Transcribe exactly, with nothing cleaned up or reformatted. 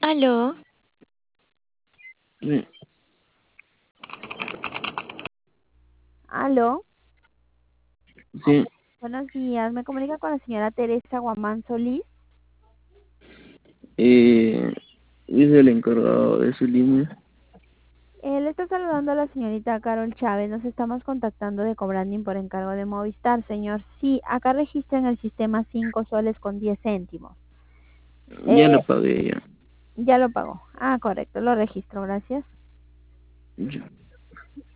Aló, Sí, Aló, sí, buenos días. Me comunica con la señora Teresa Guamán Solís. eh, yo soy el encargado de su línea. Eh, le está saludando a la señorita Carol Chávez. Nos estamos contactando de Cobranding por encargo de Movistar, señor. Sí, acá registra en el sistema cinco soles con diez céntimos. Ya Eh, lo pagué ya. ya lo pagó. Ah, correcto, lo registro, gracias. Ya.